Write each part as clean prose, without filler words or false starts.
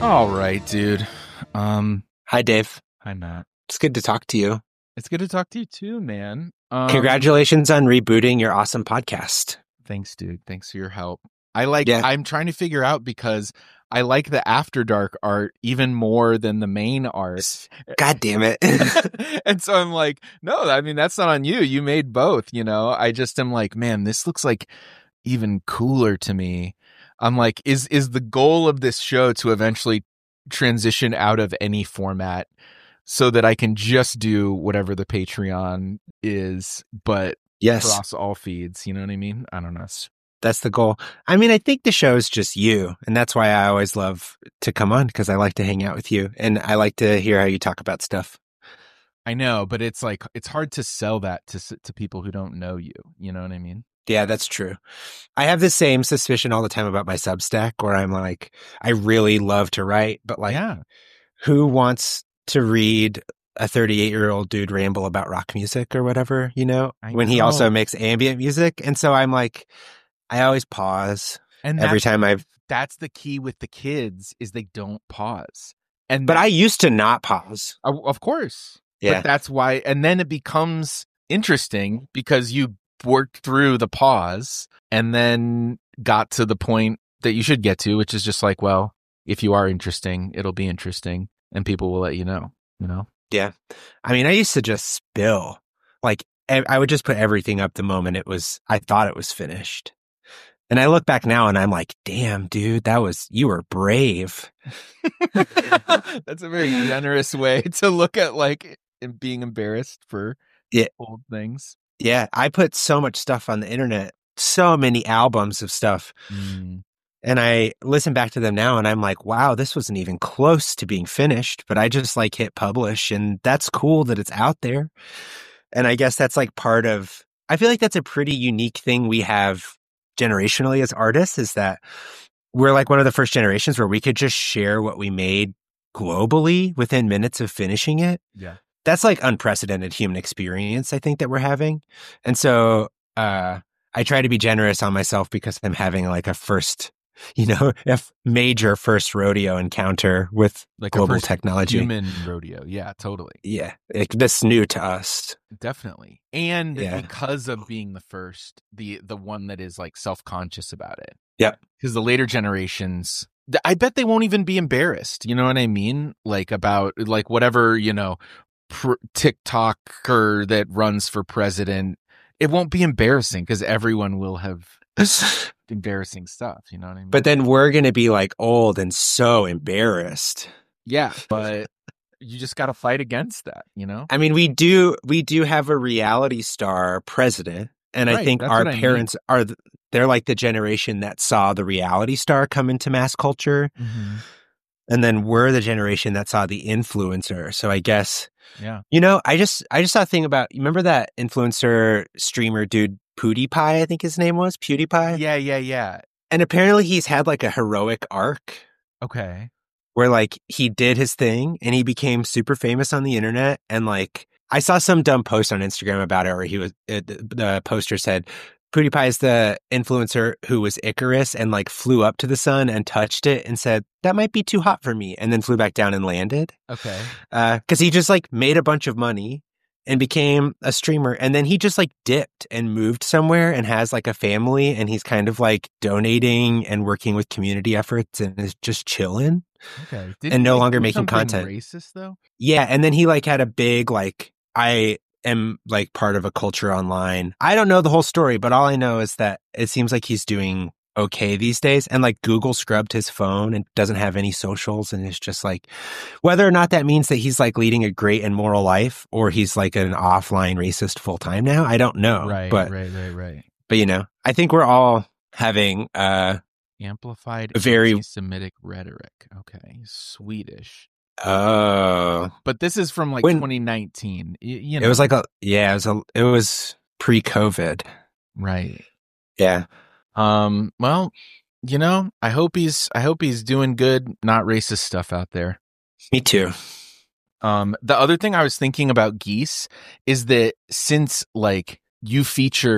All right, dude. Hi, Dave. Hi, Matt. It's good to talk to you. It's good to talk to you too, man. Congratulations on rebooting your awesome podcast. Thanks, dude. Thanks for your help. I'm trying to figure out because I like the After Dark art even more than the main art. God damn it. And so I'm like, no, I mean, that's not on you. You made both, you know? I just am like, man, this looks like even cooler to me. I'm like, is the goal of this show to eventually transition out of any format so that I can just do whatever the Patreon is, but across all feeds? You know what I mean? I don't know. That's the goal. I mean, I think the show is just you, and that's why I always love to come on, because I like to hang out with you, and I like to hear how you talk about stuff. I know, but it's like, it's hard to sell that to people who don't know you. You know what I mean? Yeah, that's true. I have the same suspicion all the time about my Substack, where I'm like, I really love to write, but like, who wants to read a 38-year-old dude ramble about rock music or whatever, you know, when he also makes ambient music? And so I'm like, I always pause every time That's the key with the kids, is they don't pause. But I used to not pause. Of course. Yeah. But that's why, and then it becomes interesting because you worked through the pause and then got to the point that you should get to, which is just like, well, if you are interesting, it'll be interesting and people will let you know, you know? Yeah. I mean, I used to just spill. Like, I would just put everything up the moment I thought it was finished. And I look back now and I'm like, damn, dude, you were brave. That's a very generous way to look at like being embarrassed for old things. Yeah. I put so much stuff on the internet, so many albums of stuff. And I listen back to them now and I'm like, wow, this wasn't even close to being finished, but I just like hit publish, and that's cool that it's out there. And I guess that's like I feel like that's a pretty unique thing we have generationally as artists, is that we're like one of the first generations where we could just share what we made globally within minutes of finishing it. Yeah. That's like unprecedented human experience, I think, that we're having. And so, I try to be generous on myself because I'm having like a major first rodeo encounter with like global technology. Human rodeo. Yeah, totally. Yeah. That's new to us. Definitely. And because of being the first, the one that is like self-conscious about it. Yeah. Because the later generations, I bet they won't even be embarrassed. You know what I mean? Like about like whatever, you know, TikToker that runs for president. It won't be embarrassing because everyone will have embarrassing stuff. You know what I mean? But then we're going to be like old and so embarrassed. Yeah. But you just got to fight against that, you know? I mean, we do have a reality star president. And I think our parents they're like the generation that saw the reality star come into mass culture. Mm-hmm. And then we're the generation that saw the influencer. So I guess, you know, I just saw a thing about, you remember that influencer streamer dude, PewDiePie, I think his name was PewDiePie? Yeah. And apparently he's had like a heroic arc. Okay. Where like he did his thing and he became super famous on the internet. And like, I saw some dumb post on Instagram about it where the poster said, PewDiePie is the influencer who was Icarus and like flew up to the sun and touched it and said, that might be too hot for me. And then flew back down and landed. Okay. Cause he just like made a bunch of money and became a streamer. And then he just like dipped and moved somewhere and has like a family, and he's kind of like donating and working with community efforts and is just chilling. Okay. And no longer making content. Racist though? Yeah. And then he like had a big, like, I am like part of a culture online. I don't know the whole story, but all I know is that it seems like he's doing okay these days. And like Google scrubbed his phone and doesn't have any socials. And it's just like, whether or not that means that he's like leading a great and moral life or he's like an offline racist full time now, I don't know. Right. But you know, I think we're all having amplified very anti-Semitic rhetoric. Okay. Swedish. Oh, but this is from like 2019. You know, it was like it was pre-COVID, right? Yeah. Well, you know, I hope he's doing good, not racist stuff out there. Me too. The other thing I was thinking about Geese is that since like you feature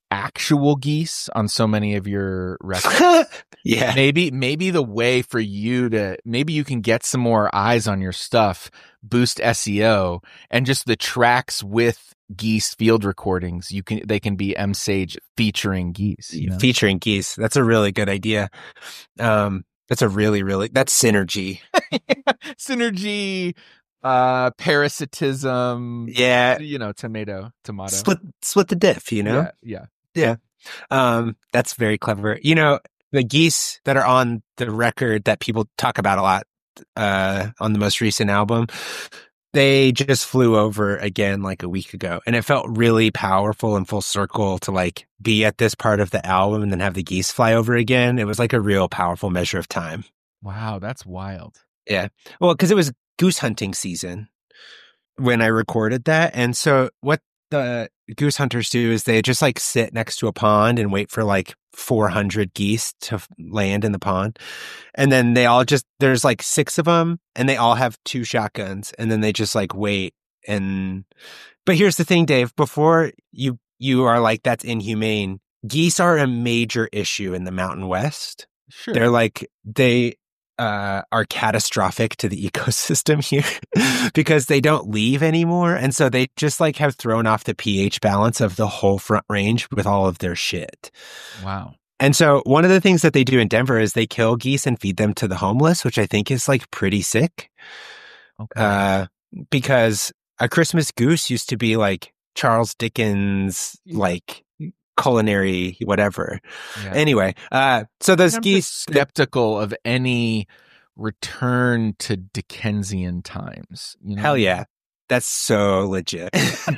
actual geese on so many of your records. Yeah. Maybe the way for you to, maybe you can get some more eyes on your stuff, boost SEO, and just the tracks with geese field recordings. They can be M Sage featuring geese. Featuring geese. That's a really good idea. That's a that's synergy. Synergy, parasitism. Yeah. Tomato. Split the diff, Yeah. That's very clever. The geese that are on the record that people talk about a lot, on the most recent album, they just flew over again like a week ago. And it felt really powerful and full circle to like be at this part of the album and then have the geese fly over again. It was like a real powerful measure of time. Wow, that's wild. Yeah. Well, because it was goose hunting season when I recorded that. And so what the goose hunters do is they just like sit next to a pond and wait for like 400 geese to land in the pond. And then there's like 6 of them and they all have 2 shotguns, and then they just like wait. But here's the thing, Dave, before you are like, that's inhumane. Geese are a major issue in the Mountain West. Sure. They're like, they are catastrophic to the ecosystem here because they don't leave anymore. And so they just like have thrown off the pH balance of the whole Front Range with all of their shit. Wow. And so one of the things that they do in Denver is they kill geese and feed them to the homeless, which I think is like pretty sick. Okay. Because a Christmas goose used to be like Charles Dickens, like culinary whatever. Yeah. Anyway, so those geese, skeptical of any return to Dickensian times. Hell yeah, that's so legit.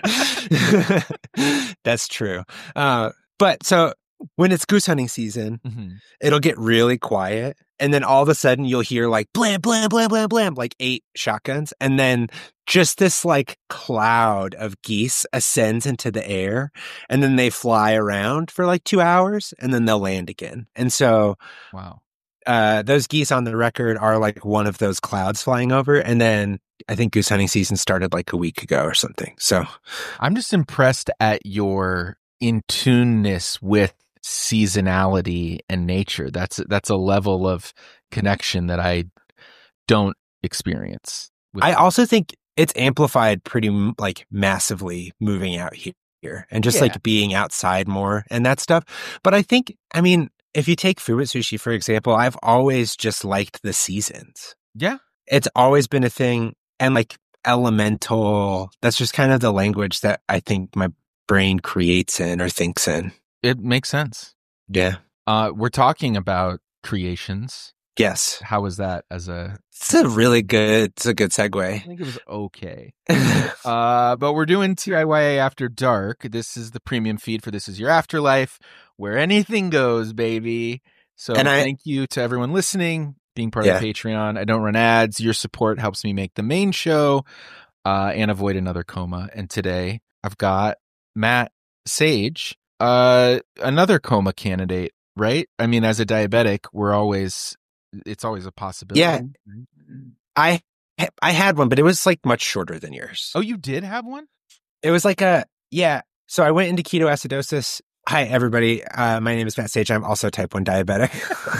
That's true. But so when it's goose hunting season, it'll get really quiet, and then all of a sudden you'll hear like blam blam blam blam blam, like 8 shotguns, and then just this like cloud of geese ascends into the air, and then they fly around for like 2 hours, and then they'll land again. And so, wow, those geese on the record are like one of those clouds flying over. And then I think goose hunting season started like a week ago or something. So I'm just impressed at your in tuneness with seasonality and nature. That's a level of connection that I don't experience. I also think it's amplified pretty like massively moving out here and just like being outside more and that stuff. But I think, I mean, if you take Fumitsushi, for example, I've always just liked the seasons. Yeah. It's always been a thing. And like elemental, that's just kind of the language that I think my brain creates in or thinks in. It makes sense. Yeah. We're talking about creations. Yes. How was that it's a good segue. I think it was okay. But we're doing TIYA After Dark. This is the premium feed for This Is Your Afterlife, where anything goes, baby. So thank you to everyone listening, being part of the Patreon. I don't run ads. Your support helps me make the main show and avoid another coma. And today I've got Matt Sage, another coma candidate, right? I mean, as a diabetic, it's always a possibility. Yeah. I had one, but it was like much shorter than yours. Oh, you did have one? It was like so I went into ketoacidosis. Hi, everybody. My name is Matt Sage. I'm also type 1 diabetic.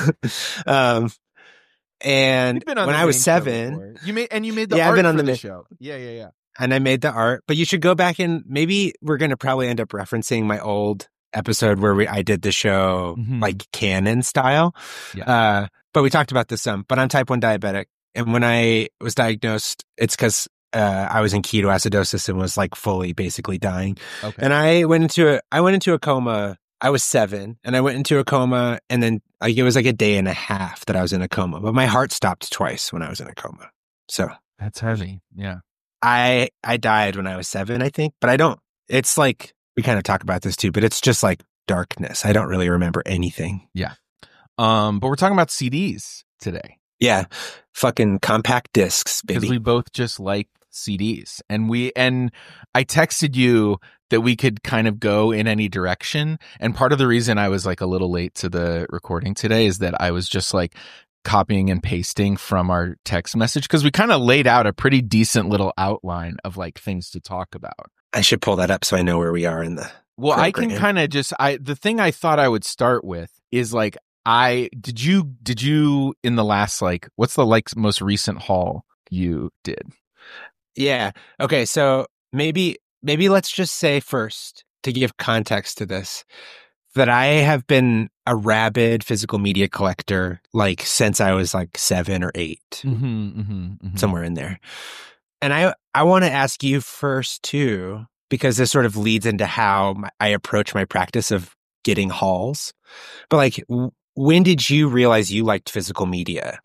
And when I was 7, you made the art for the show. Yeah. And I made the art, but you should go back and maybe we're going to probably end up referencing my old episode where I did the show like canon style. Yeah. But we talked about this some, but I'm type 1 diabetic. And when I was diagnosed, it's because I was in ketoacidosis and was like fully basically dying. Okay. And I went into a coma. I was 7 and I went into a coma, and then like it was like a day and a half that I was in a coma, but my heart stopped twice when I was in a coma. So that's heavy. Yeah. I died when I was 7, I think, but I don't, it's like, we kind of talk about this too, but it's just like darkness. I don't really remember anything. Yeah. But we're talking about CDs today. Yeah. Fucking compact discs, baby. Because we both just like CDs. And I texted you that we could kind of go in any direction. And part of the reason I was like a little late to the recording today is that I was just like copying and pasting from our text message, because we kind of laid out a pretty decent little outline of like things to talk about. I should pull that up so I know where we are in the Well, program. I can kind of just the thing I thought I would start with is like did you in the last like what's the like most recent haul you did? Yeah. Okay, so maybe let's just say first, to give context to this, that I have been a rabid physical media collector like since I was like 7 or 8, somewhere in there. And I want to ask you first too, because this sort of leads into how I approach my practice of getting hauls. But like, when did you realize you liked physical media?